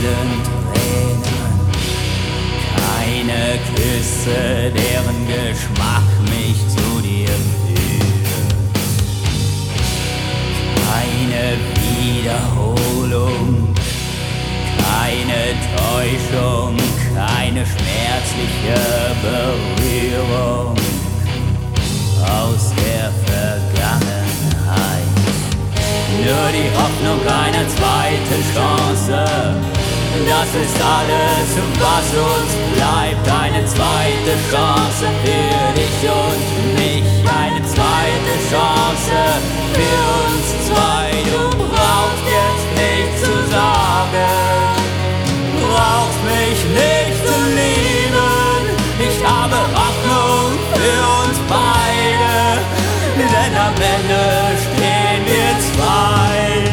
stillen Tränen, keine Küsse, deren Geschmack mich zu dir führt, keine Wiederholung, keine Täuschung, keine schmerzliche Berührung aus der Vergangenheit. Nur die Hoffnung einer zweiten Chance, das ist alles, was uns bleibt. Eine zweite Chance für dich und mich, eine zweite Chance für uns zwei. Du brauchst jetzt nichts zu sagen, brauchst mich nicht zu lieben. Ich habe Hoffnung für uns beide, denn am Ende stehen wir zwei.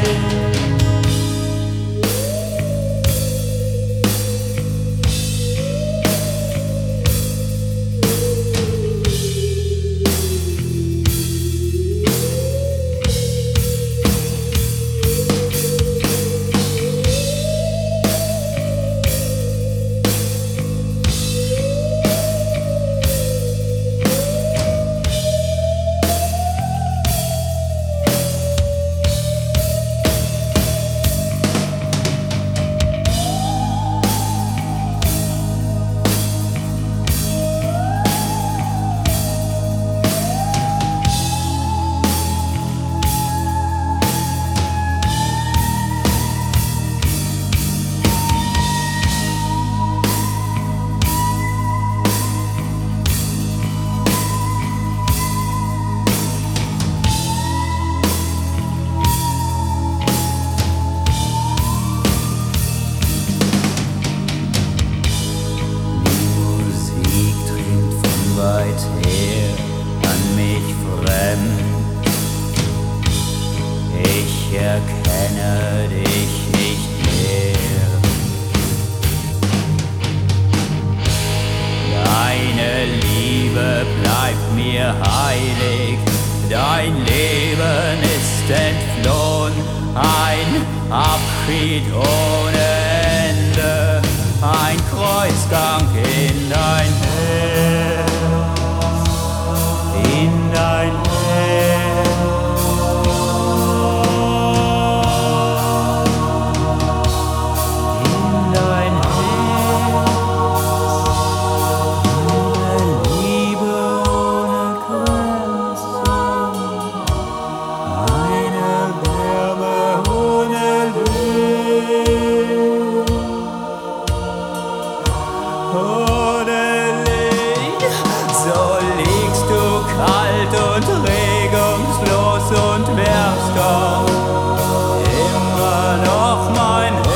Weit her, an mich fremd. Ich erkenne dich nicht mehr. Deine Liebe bleibt mir heilig, dein Leben ist entflohen, ein Abschied ohne Ende, ein Kreuzgang in dein Herz. In dein Herz, in dein Herz, eine Liebe ohne Grenzen, eine Wärme ohne Licht, ohne Licht, so liegst du kalt und regungslos und wärmst doch immer noch mein Herz.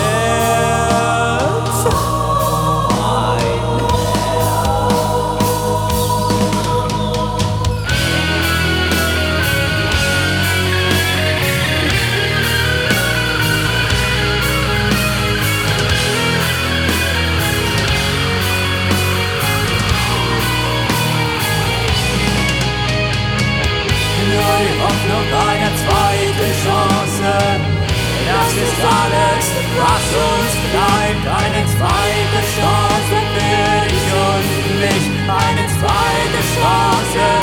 Die Hoffnung einer zweiten Chance, das ist alles, was uns bleibt. Eine zweite Chance für dich und mich, eine zweite Chance.